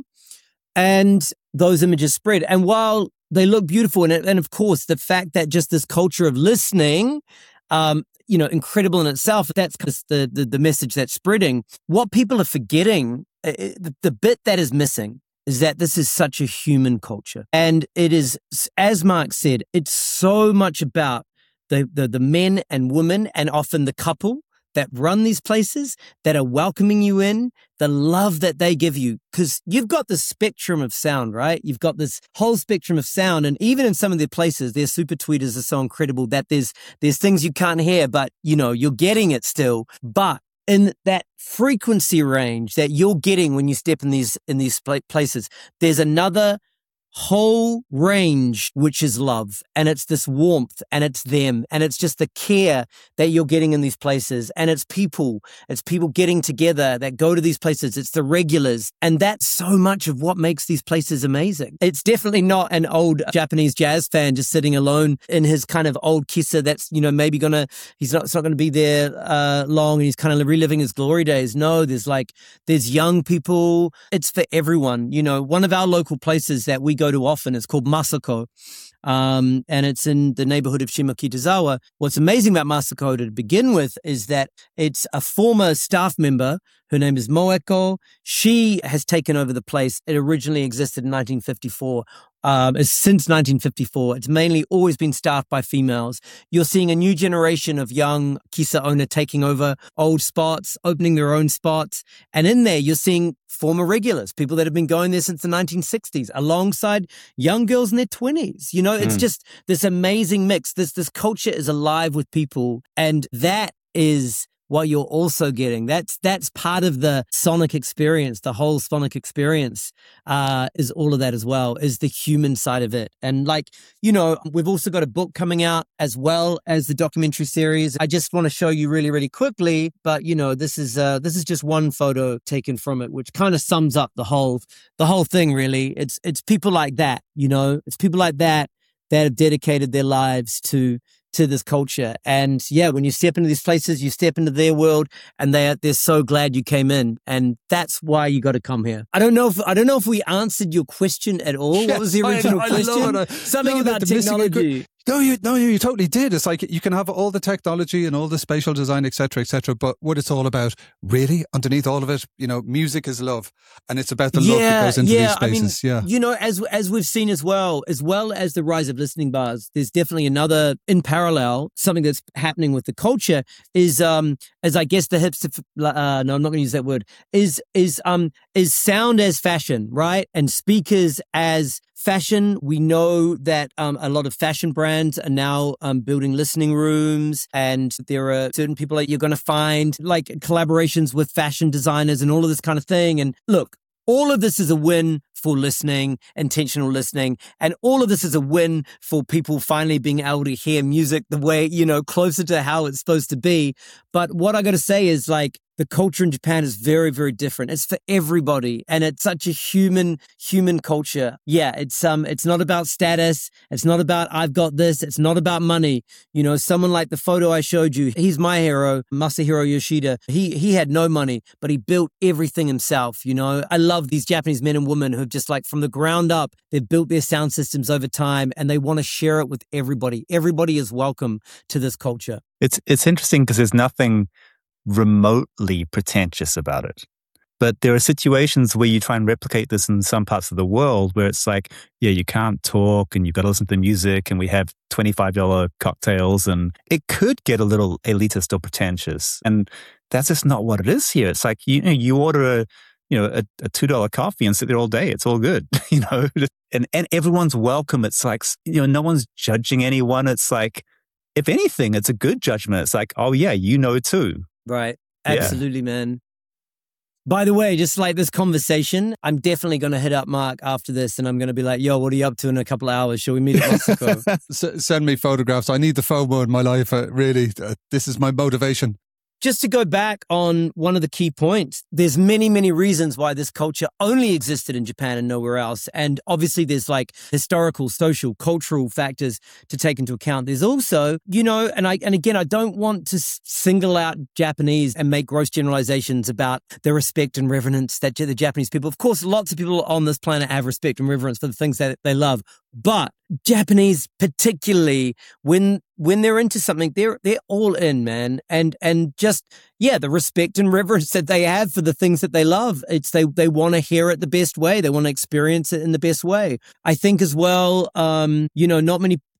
and those images spread. And while they look beautiful, and, and of course, the fact that just this culture of listening, um, you know, incredible in itself, that's the, the, the message that's spreading. What people are forgetting, uh, the, the bit that is missing, is that this is such a human culture. And it is, as Mark said, it's so much about the, the, the men and women, and often the couple that run these places, that are welcoming you in, the love that they give you. Because you've got the spectrum of sound, right? You've got this whole spectrum of sound. And even in some of the places, their super tweeters are so incredible that there's there's things you can't hear, but, you know, you're getting it still. But in that frequency range that you're getting when you step in these in these places, there's another whole range, which is love. And it's this warmth, and it's them, and it's just the care that you're getting in these places. And it's people, it's people getting together that go to these places. It's the regulars. And that's so much of what makes these places amazing. It's definitely not an old Japanese jazz fan just sitting alone in his kind of old kissa that's, you know, maybe gonna, he's not, it's not gonna be there uh, long, and he's kind of reliving his glory days. No, there's like, there's young people. It's for everyone. You know, one of our local places that we go to often is called Masako, um, and it's in the neighborhood of Shimokitazawa. What's amazing about Masako to begin with is that it's a former staff member. Her name is Moeko. She has taken over the place. It originally existed in nineteen fifty-four. Um, since nineteen fifty-four, it's mainly always been staffed by females. You're seeing a new generation of young kissa owner taking over old spots, opening their own spots. And in there, you're seeing former regulars, people that have been going there since the nineteen sixties, alongside young girls in their twenties. You know, it's mm. just this amazing mix. This, this culture is alive with people. And that is what you're also getting. That's that's part of the sonic experience, the whole sonic experience uh, is all of that as well, is the human side of it. And like, you know, we've also got a book coming out as well as the documentary series. I just want to show you really, really quickly, but you know, this is uh, this is just one photo taken from it, which kind of sums up the whole the whole thing. Really, it's it's people like that, you know, it's people like that that have dedicated their lives to. to this culture. And yeah, when you step into these places, you step into their world, and they are, they're so glad you came in. And that's why you got to come here. I don't know if, I don't know if we answered your question at all. Yes, what was the original I, question? I Something about technology. No, you no, you totally did. It's like you can have all the technology and all the spatial design, et cetera, et cetera. But what it's all about, really, underneath all of it, you know, music is love, and it's about the yeah, love that goes into yeah, these spaces. I mean, yeah, you know, as as we've seen as well, as well as the rise of listening bars, there's definitely another in parallel. Something that's happening with the culture is, um, as I guess the hipster. Uh, no, I'm not going to use that word. Is is um is sound as fashion, right? And speakers as fashion. We know that um, a lot of fashion brands are now um, building listening rooms, and there are certain people that you're going to find like collaborations with fashion designers and all of this kind of thing. And look, all of this is a win for listening, intentional listening, and all of this is a win for people finally being able to hear music the way, you know, closer to how it's supposed to be. But what I got to say is like, the culture in Japan is very, very different. It's for everybody, and it's such a human, human culture. Yeah, it's um, it's not about status. It's not about I've got this. It's not about money. You know, someone like the photo I showed you, he's my hero, Masahiro Yoshida. He he had no money, but he built everything himself. You know, I love these Japanese men and women who've just like from the ground up, they've built their sound systems over time, and they want to share it with everybody. Everybody is welcome to this culture. It's it's interesting because there's nothing remotely pretentious about it. But there are situations where you try and replicate this in some parts of the world where it's like, yeah, you can't talk and you've got to listen to music, and we have twenty-five dollars cocktails, and it could get a little elitist or pretentious. And that's just not what it is here. It's like, you know, you order a, you know, a, a two dollar coffee and sit there all day. It's all good, you know, and, and everyone's welcome. It's like, you know, no one's judging anyone. It's like, if anything, it's a good judgment. It's like, oh yeah, you know too. Right. Absolutely, yeah. Man. By the way, just like this conversation, I'm definitely going to hit up Mark after this, and I'm going to be like, yo, what are you up to in a couple of hours? Shall we meet at Masako? S- send me photographs. I need the FOMO in my life. Uh, really, uh, this is my motivation. Just to go back on one of the key points, there's many, many reasons why this culture only existed in Japan and nowhere else. And obviously there's like historical, social, cultural factors to take into account. There's also, you know, and I and again, I don't want to single out Japanese and make gross generalizations about the respect and reverence that the Japanese people, of course, lots of people on this planet have respect and reverence for the things that they love. But Japanese, particularly when when they're into something, they're they're all in, man. And and just yeah, the respect and reverence that they have for the things that they love. It's they they want to hear it the best way. They want to experience it in the best way. I think as well, um, you know, not many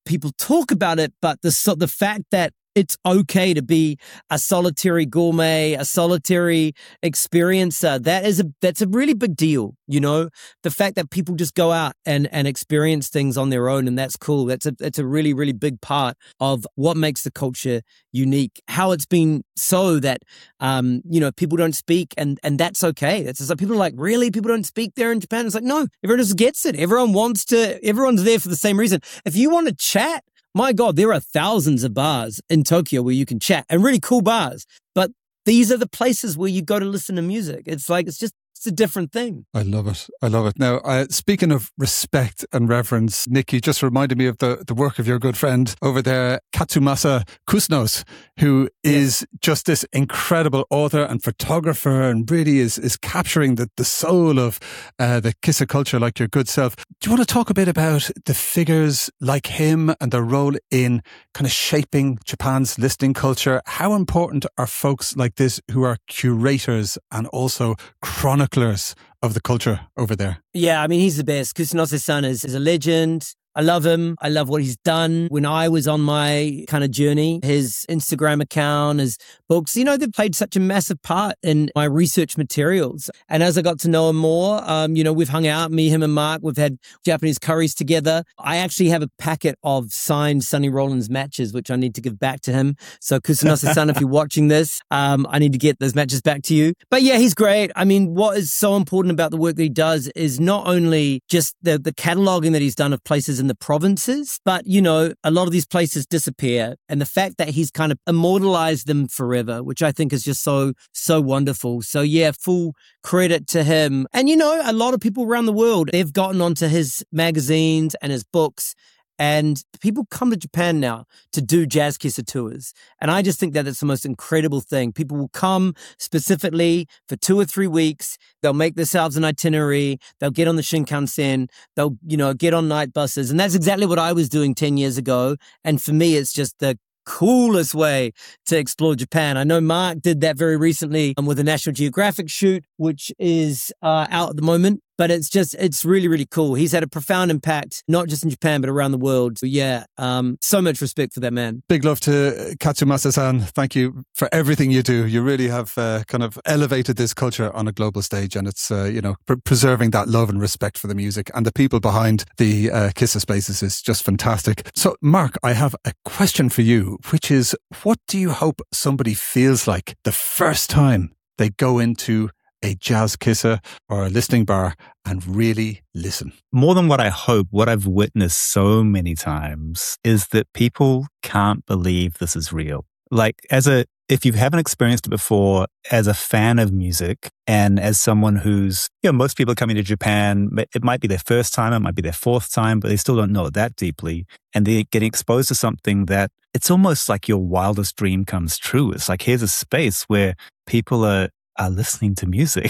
people talk about it, but the so the fact that it's okay to be a solitary gourmet, a solitary experiencer. That is a that's a really big deal, you know. The fact that people just go out and and experience things on their own, and that's cool. That's a that's a really really big part of what makes the culture unique. How it's been so that um you know people don't speak, and and that's okay. It's just like people are like, really, people don't speak there in Japan. It's like, no, everyone just gets it. Everyone wants to. Everyone's there for the same reason. If you want to chat, my God, there are thousands of bars in Tokyo where you can chat, and really cool bars. But these are the places where you go to listen to music. It's like, it's just, it's a different thing. I love it. I love it. Now, uh, speaking of respect and reverence, Nick, you just reminded me of the, the work of your good friend over there, Katsumasa Kusunos, who is yes. just this incredible author and photographer, and really is is capturing the, the soul of uh, the Kissa culture like your good self. Do you want to talk a bit about the figures like him and their role in kind of shaping Japan's listening culture? How important are folks like this who are curators and also chroniclers of the culture over there? Yeah, I mean, he's the best. Kusunose-san is, is a legend. I love him. I love what he's done. When I was on my kind of journey, his Instagram account, his books, you know, they played such a massive part in my research materials. And as I got to know him more, um, you know, we've hung out, me, him and Mark, we've had Japanese curries together. I actually have a packet of signed Sonny Rollins matches, which I need to give back to him. So Kusunose-san, if you're watching this, um, I need to get those matches back to you. But yeah, he's great. I mean, what is so important about the work that he does is not only just the, the cataloging that he's done of places in the provinces, but you know, a lot of these places disappear, and the fact that he's kind of immortalized them forever, which I think is just so so wonderful. So yeah, full credit to him. And you know, a lot of people around the world, they've gotten onto his magazines and his books, and people come to Japan now to do Jazz Kissa tours. And I just think that it's the most incredible thing. People will come specifically for two or three weeks. They'll make themselves an itinerary. They'll get on the Shinkansen. They'll, you know, get on night buses. And that's exactly what I was doing ten years ago. And for me, it's just the coolest way to explore Japan. I know Mark did that very recently um, with a National Geographic shoot, which is uh, out at the moment. But it's just, it's really, really cool. He's had a profound impact, not just in Japan, but around the world. So yeah, um, so much respect for that man. Big love to Katsumasa-san. Thank you for everything you do. You really have uh, kind of elevated this culture on a global stage, and it's, uh, you know, pr- preserving that love and respect for the music and the people behind the uh, Kissa spaces is just fantastic. So Mark, I have a question for you, which is, what do you hope somebody feels like the first time they go into a Jazz Kissa or a listening bar and really listen? More than what I hope, what I've witnessed so many times is that people can't believe this is real. Like, as a, if you haven't experienced it before, as a fan of music and as someone who's, you know, most people are coming to Japan, it might be their first time, it might be their fourth time, but they still don't know it that deeply. And they're getting exposed to something that it's almost like your wildest dream comes true. It's like, here's a space where people are are listening to music.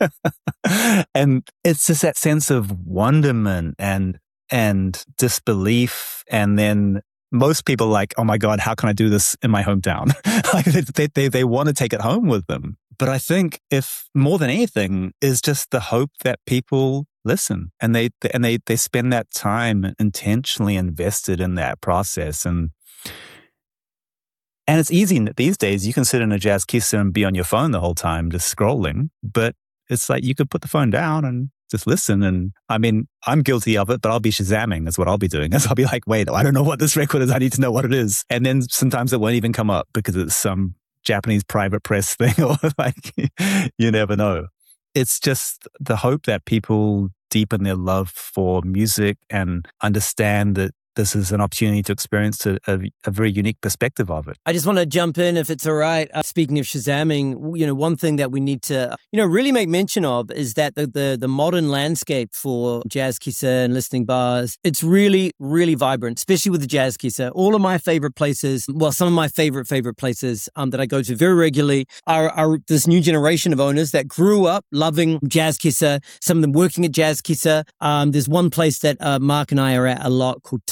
And it's just that sense of wonderment and and disbelief. And then most people are like, oh my God, how can I do this in my hometown? Like they, they, they want to take it home with them. But I think if more than anything is just the hope that people listen and they and they, they spend that time intentionally invested in that process. And And it's easy these days. You can sit in a Jazz Kissa and be on your phone the whole time, just scrolling. But it's like you could put the phone down and just listen. And I mean, I'm guilty of it, but I'll be Shazamming. That's what I'll be doing. I'll be like, wait, I don't know what this record is. I need to know what it is. And then sometimes it won't even come up because it's some Japanese private press thing, or like, you never know. It's just the hope that people deepen their love for music and understand that this is an opportunity to experience a, a, a very unique perspective of it. I just want to jump in, if it's all right. Uh, speaking of Shazamming, you know, one thing that we need to, you know, really make mention of is that the the, the modern landscape for Jazz Kissa and listening bars, it's really, really vibrant, especially with the Jazz Kissa. All of my favorite places, well, some of my favorite, favorite places um, that I go to very regularly are, are this new generation of owners that grew up loving Jazz Kissa, some of them working at Jazz Kissa. Um, there's one place that uh, Mark and I are at a lot called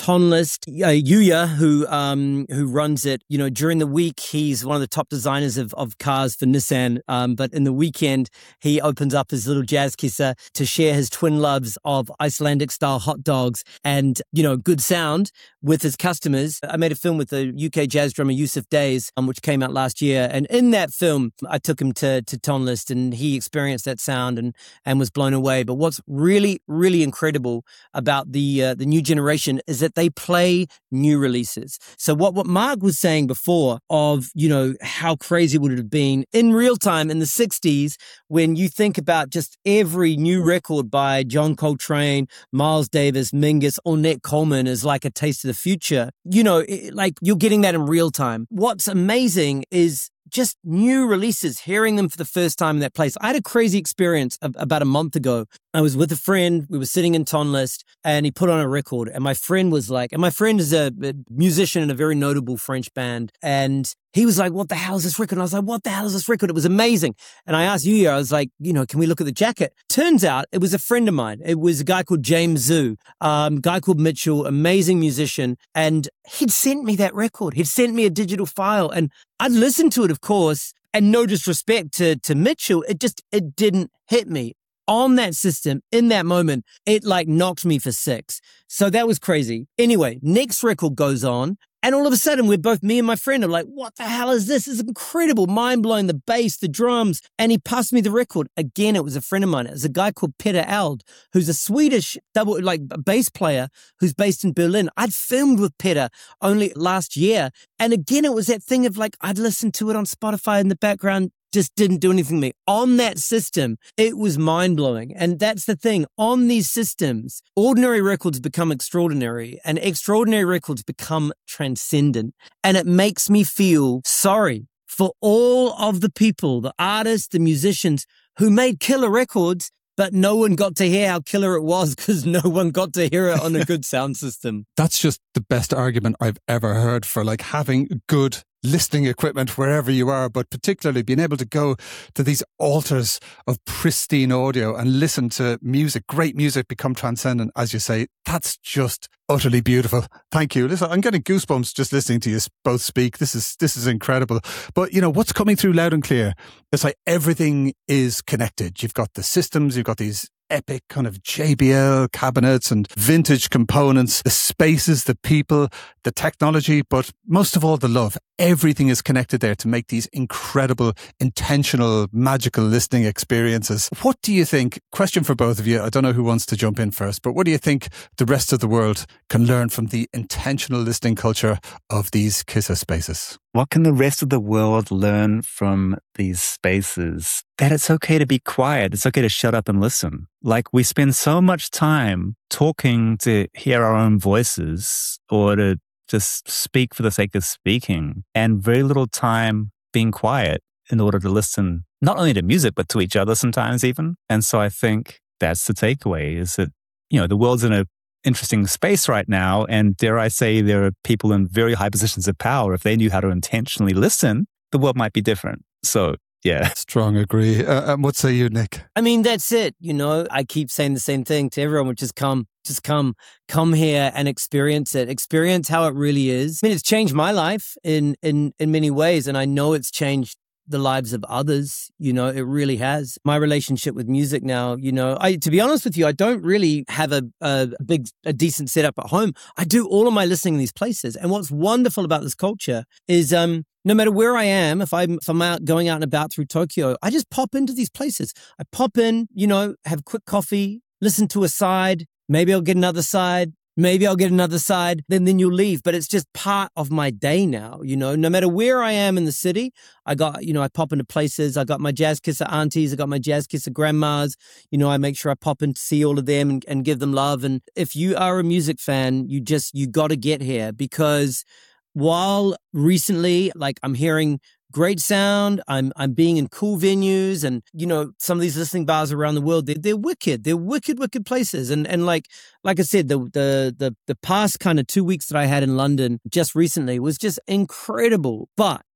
Tonlist, uh, Yuya, who um, who runs it, you know, during the week, he's one of the top designers of, of cars for Nissan. Um, but in the weekend, he opens up his little jazz kisser to share his twin loves of Icelandic style hot dogs and, you know, good sound with his customers. I made a film with the U K jazz drummer Yusuf Days, um, which came out last year. And in that film, I took him to, to Tonlist and he experienced that sound and, and was blown away. But what's really, really incredible about the uh, the new generation is that they play new releases. So what, what Mark was saying before of, you know, how crazy would it have been in real time in the sixties when you think about just every new record by John Coltrane, Miles Davis, Mingus, Ornette Coleman is like a taste of the future. You know, it, like you're getting that in real time. What's amazing is just new releases, hearing them for the first time in that place. I had a crazy experience about a month ago. I was with a friend. We were sitting in Tonlist and he put on a record and my friend was like, and my friend is a, a musician in a very notable French band. And he was like, what the hell is this record? And I was like, what the hell is this record? It was amazing. And I asked Yuya, I was like, you know, can we look at the jacket? Turns out it was a friend of mine. It was a guy called James Zhu, um, guy called Mitchell, amazing musician. And he'd sent me that record. He'd sent me a digital file and I'd listened to it, of course, and no disrespect to, to Mitchell. It just, it didn't hit me. On that system, in that moment, it like knocked me for six. So that was crazy. Anyway, next record goes on. And all of a sudden, we're both, me and my friend are like, what the hell is this? It's incredible. Mind blowing, the bass, the drums. And he passed me the record. Again, it was a friend of mine. It was a guy called Peter Eld, who's a Swedish double, like bass player who's based in Berlin. I'd filmed with Peter only last year. And again, it was that thing of like, I'd listened to it on Spotify in the background, just didn't do anything to me. On that system, it was mind-blowing. And that's the thing. On these systems, ordinary records become extraordinary and extraordinary records become transcendent. And it makes me feel sorry for all of the people, the artists, the musicians who made killer records, but no one got to hear how killer it was because no one got to hear it on a good sound system. That's just the best argument I've ever heard for like having good listening equipment wherever you are, but particularly being able to go to these altars of pristine audio and listen to music, great music become transcendent, as you say. That's just utterly beautiful. Thank you. Listen, I'm getting goosebumps just listening to you both speak. This is this is incredible. But you know what's coming through loud and clear? It's like everything is connected. You've got the systems, you've got these epic kind of J B L cabinets and vintage components, the spaces, the people, the technology, but most of all, the love. Everything is connected there to make these incredible, intentional, magical listening experiences. What do you think? Question for both of you. I don't know who wants to jump in first, but what do you think the rest of the world can learn from the intentional listening culture of these Kissa spaces? What can the rest of the world learn from these spaces? That it's okay to be quiet. It's okay to shut up and listen. Like we spend so much time talking to hear our own voices or to just speak for the sake of speaking and very little time being quiet in order to listen, not only to music, but to each other sometimes even. And so I think that's the takeaway is that, you know, the world's in a interesting space right now. And dare I say, there are people in very high positions of power. If they knew how to intentionally listen, the world might be different. So, yeah. Strong agree. Uh, um, what say you, Nick? I mean, that's it. You know, I keep saying the same thing to everyone, which is come, just come, come here and experience it. Experience how it really is. I mean, it's changed my life in, in, in many ways. And I know it's changed the lives of others. You know, it really has. My relationship with music now, you know, I, to be honest with you, I don't really have a, a big, a decent setup at home. I do all of my listening in these places. And what's wonderful about this culture is, um, no matter where I am, if I'm, if I'm out going out and about through Tokyo, I just pop into these places. I pop in, you know, have quick coffee, listen to a side. Maybe I'll get another side. Maybe I'll get another side, then then you'll leave. But it's just part of my day now, you know. No matter where I am in the city, I got, you know, I pop into places. I got my Jazz Kisser aunties. I got my Jazz Kisser grandmas. You know, I make sure I pop in to see all of them and, and give them love. And if you are a music fan, you just, you got to get here because while recently, like I'm hearing great sound, I'm I'm being in cool venues and, you know, some of these listening bars around the world, they're, they're wicked. They're wicked, wicked places. And and like like I said, the the the, the past kind of two weeks that I had in London just recently was just incredible. But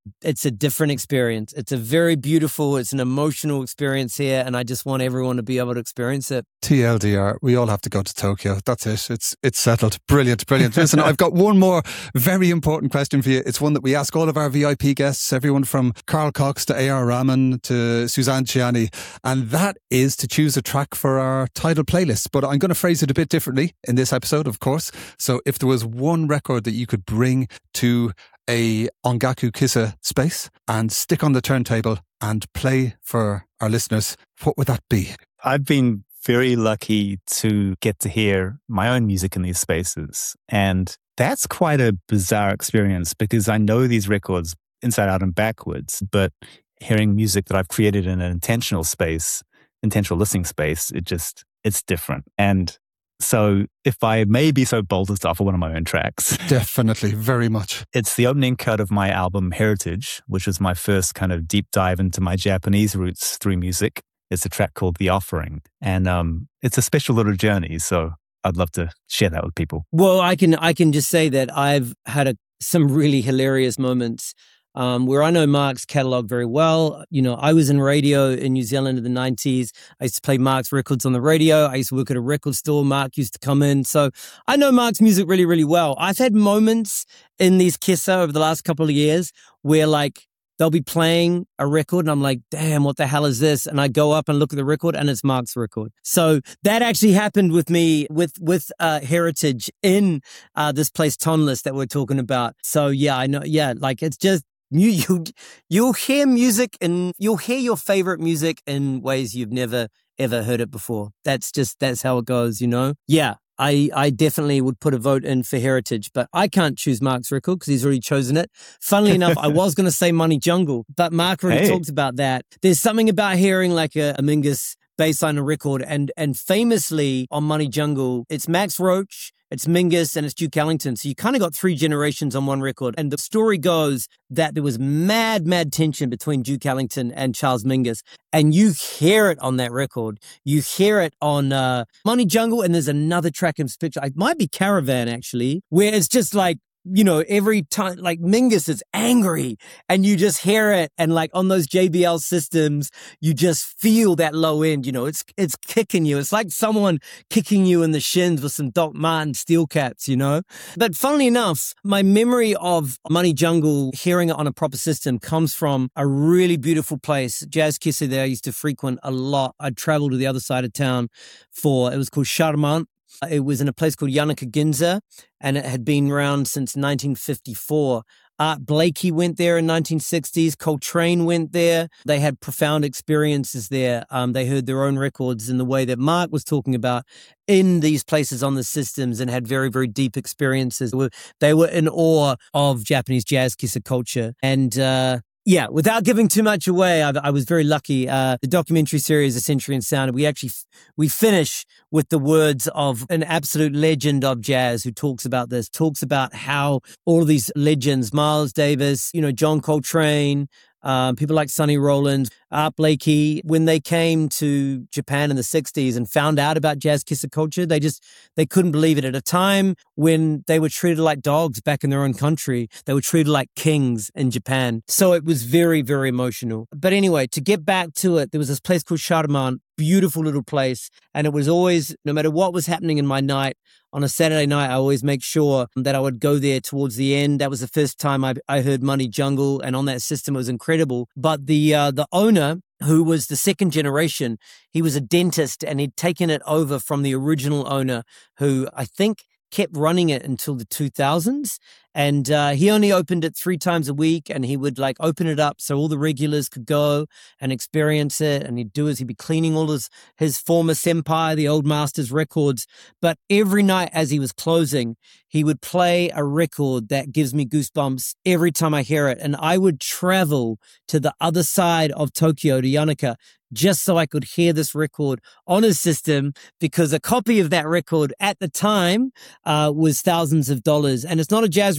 it's a different experience. It's a very beautiful, it's an emotional experience here, and I just want everyone to be able to experience it. T L D R, we all have to go to Tokyo. That's it. It's it's settled. Brilliant, brilliant. Listen, I've got one more very important question for you. It's one that we ask all of our V I P guests, everyone from Carl Cox to A R Rahman to Suzanne Ciani, and that is to choose a track for our title playlist. But I'm going to phrase it a bit differently in this episode, of course. So if there was one record that you could bring to a Ongaku Kissa space and stick on the turntable and play for our listeners, what would that be? I've been very lucky to get to hear my own music in these spaces. And that's quite a bizarre experience because I know these records inside out and backwards, but hearing music that I've created in an intentional space, intentional listening space, it just, it's different. And so if I may be so bold as to offer one of my own tracks. Definitely, very much. It's the opening cut of my album Heritage, which was my first kind of deep dive into my Japanese roots through music. It's a track called The Offering. And um, it's a special little journey. So I'd love to share that with people. Well, I can I can just say that I've had a, some really hilarious moments um, where I know Mark's catalog very well. You know, I was in radio in New Zealand in the nineties. I used to play Mark's records on the radio. I used to work at a record store. Mark used to come in. So I know Mark's music really, really well. I've had moments in these Kissa over the last couple of years where like, they'll be playing a record and I'm like, damn, what the hell is this? And I go up and look at the record and it's Mark's record. So that actually happened with me with, with uh, Heritage in uh, this place, Toneless, that we're talking about. So yeah, I know. Yeah, like it's just, you, you, you'll hear music and you'll hear your favorite music in ways you've never, ever heard it before. That's just, that's how it goes, you know? Yeah. I, I definitely would put a vote in for Heritage, but I can't choose Mark's record because he's already chosen it. Funnily enough, I was going to say Money Jungle, but Mark already hey. talked about that. There's something about hearing like a, a Mingus bass line record, and and famously on Money Jungle, it's Max Roach, it's Mingus, and it's Duke Ellington. So you kind of got three generations on one record. And the story goes that there was mad, mad tension between Duke Ellington and Charles Mingus. And you hear it on that record. You hear it on uh, Money Jungle, and there's another track in picture. It might be Caravan, actually, where it's just like, you know, every time, like Mingus is angry and you just hear it. And like on those J B L systems, you just feel that low end, you know, it's, it's kicking you. It's like someone kicking you in the shins with some Doc Martin steel caps, you know? But funnily enough, my memory of Money Jungle, hearing it on a proper system, comes from a really beautiful place, Jazz Kissa that I used to frequent a lot. I'd travel to the other side of town for, it was called Charmant. It was in a place called Yanaka Ginza, and it had been around since nineteen fifty-four. Art Blakey went there in nineteen sixties. Coltrane went there. They had profound experiences there. Um, they heard their own records in the way that Mark was talking about in these places on the systems and had very, very deep experiences. They were, they were in awe of Japanese jazz Kissa culture. And uh, yeah, without giving too much away, I, I was very lucky. Uh, the documentary series, A Century in Sound, we actually, we finish with the words of an absolute legend of jazz who talks about this, talks about how all of these legends, Miles Davis, you know, John Coltrane, Um, people like Sonny Rollins, Art Blakey, when they came to Japan in the sixties and found out about jazz Kissa culture, they just, they couldn't believe it. At a time when they were treated like dogs back in their own country, they were treated like kings in Japan. So it was very, very emotional. But anyway, to get back to it, there was this place called Charmant, beautiful little place. And it was always, no matter what was happening in my night, on a Saturday night, I always make sure that I would go there towards the end. That was the first time I, I heard Money Jungle, and on that system, it was incredible. But the uh, the owner, who was the second generation, he was a dentist, and he'd taken it over from the original owner, who I think kept running it until the two thousands. And uh, he only opened it three times a week, and he would like open it up so all the regulars could go and experience it. And he'd do is he'd be cleaning all his, his former senpai, the old masters records. But every night as he was closing, he would play a record that gives me goosebumps every time I hear it. And I would travel to the other side of Tokyo, to Yanaka, just so I could hear this record on his system, because a copy of that record at the time uh, was thousands of dollars. And it's not a jazz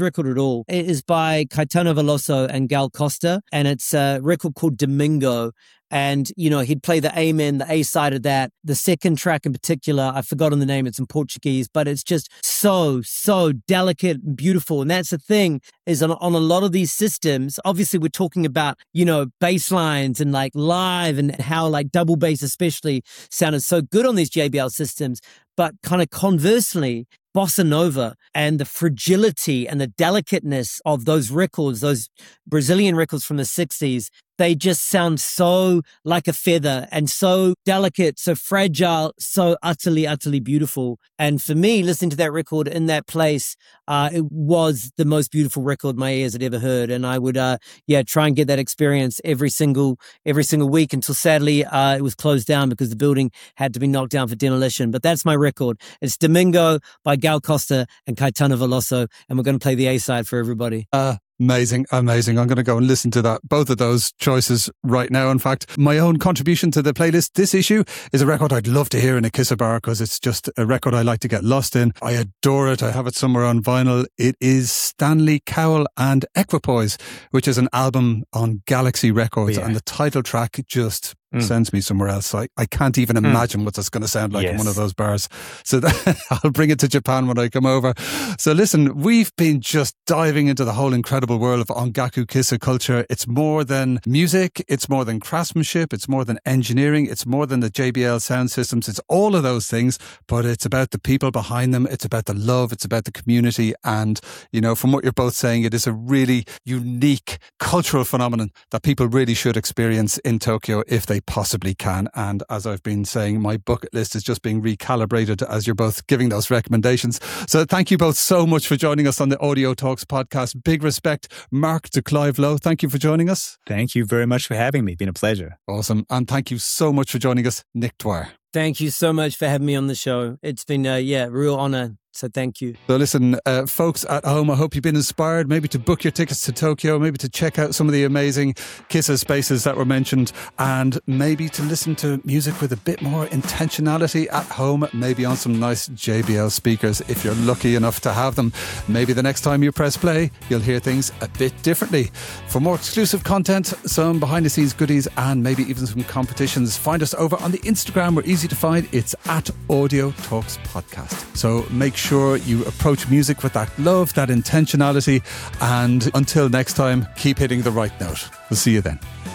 record at all. It is by Caetano Veloso and Gal Costa, and it's a record called Domingo. And, you know, he'd play the Amen, the A side of that. The second track in particular, I've forgotten the name, it's in Portuguese, but it's just so, so delicate and beautiful. And that's the thing, is on, on a lot of these systems, obviously we're talking about, you know, bass lines and like live and how like double bass especially sounded so good on these J B L systems. But kind of conversely, bossa nova and the fragility and the delicateness of those records, those Brazilian records from the sixties, they just sound so like a feather and so delicate, so fragile, so utterly, utterly beautiful. And for me, listening to that record in that place, uh, it was the most beautiful record my ears had ever heard. And I would, uh, yeah, try and get that experience every single, every single week until sadly, uh, it was closed down because the building had to be knocked down for demolition. But that's my record. It's Domingo by Gal Costa and Caetano Veloso. And we're going to play the A side for everybody. Uh, Amazing, amazing. I'm going to go and listen to that, both of those choices right now. In fact, my own contribution to the playlist this issue is a record I'd love to hear in a Kiss Bar because it's just a record I like to get lost in. I adore it. I have it somewhere on vinyl. It is Stanley Cowell and Equipoise, which is an album on Galaxy Records, yeah. And the title track just Mm. sends me somewhere else. I, I can't even imagine mm. what that's going to sound like yes. in one of those bars. So that, I'll bring it to Japan when I come over. So listen, we've been just diving into the whole incredible world of Ongaku Kissa culture. It's more than music. It's more than craftsmanship. It's more than engineering. It's more than the J B L sound systems. It's all of those things, but it's about the people behind them. It's about the love. It's about the community. And, you know, from what you're both saying, it is a really unique cultural phenomenon that people really should experience in Tokyo if they possibly can. And as I've been saying, my bucket list is just being recalibrated as you're both giving those recommendations. So thank you both so much for joining us on the Audio Talks podcast. Big respect, Mark de Clive Lowe. Thank you for joining us. Thank you very much for having me. It's been a pleasure. Awesome. And thank you so much for joining us, Nick Dwyer. Thank you so much for having me on the show. It's been a yeah, real honor. So thank you. So listen, uh, folks at home, I hope you've been inspired maybe to book your tickets to Tokyo, maybe to check out some of the amazing Kissa spaces that were mentioned, and maybe to listen to music with a bit more intentionality at home, maybe on some nice J B L speakers if you're lucky enough to have them. Maybe the next time you press play, you'll hear things a bit differently. For more exclusive content, some behind the scenes goodies, and maybe even some competitions, find us over on the Instagram. We're easy to find. It's at Audio Talks Podcast. So make sure sure you approach music with that love, that intentionality, and until next time, keep hitting the right note. We'll see you then.